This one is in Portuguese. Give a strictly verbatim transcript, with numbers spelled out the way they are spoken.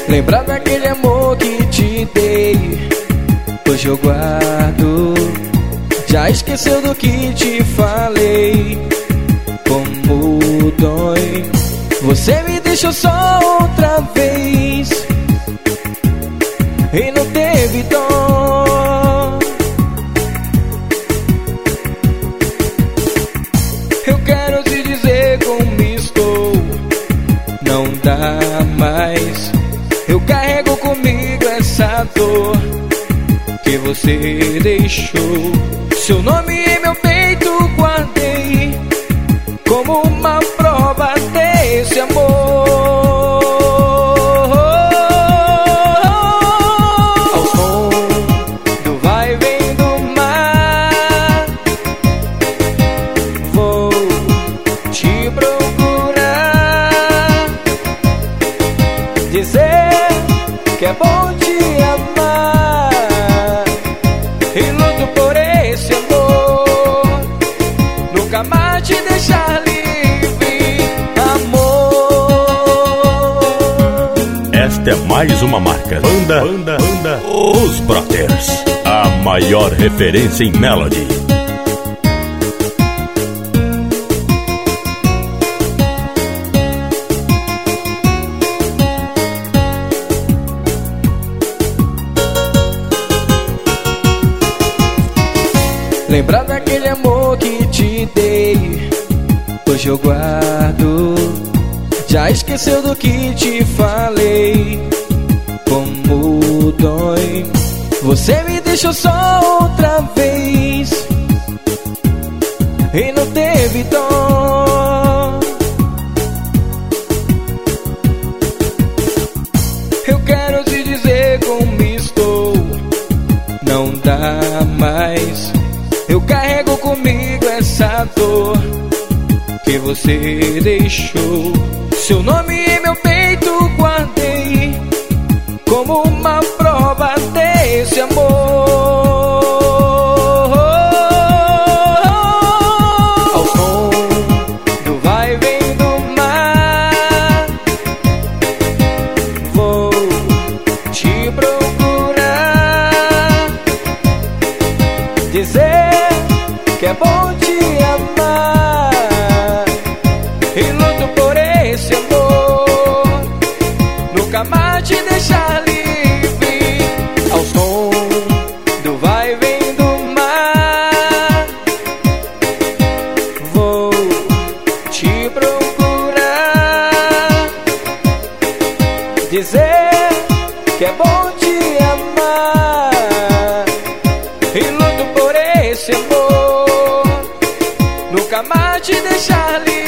Lembrar daquele amor que te dei, hoje eu guardo. Já esqueceu do que te falei, como dói. Você me deixou só outra vez e não teve dó. Eu quero te dizer como estou, não dá mais. Eu carrego comigo essa dor que você deixou. Seu nome em meu peito guardei como uma prova desse amor. Ao som do vai e vem do mar, vou te procurar, dizer que é bom te amar e luto por esse amor, nunca mais te deixar livre, amor. Esta é mais uma marca. Banda, banda, banda, Os Brothers, a maior referência em melody. Lembrar daquele amor que te dei, hoje eu guardo. Já esqueceu do que te falei, como dói. Você me deixou só outra vez e não teve dó. Eu quero te dizer como estou, não dá mais. Eu carrego comigo essa dor que você deixou. Seu nome em meu peito guardei como uma prova desse amor. Ao som do vai e vem do mar, vou te procurar, dizer que é bom te amar e luto por esse amor, nunca mais te deixar livre. Ao som do vai e vem do mar, vou te procurar, dizer que é bom te amar e luto por esse amor, nunca mais te deixar livre.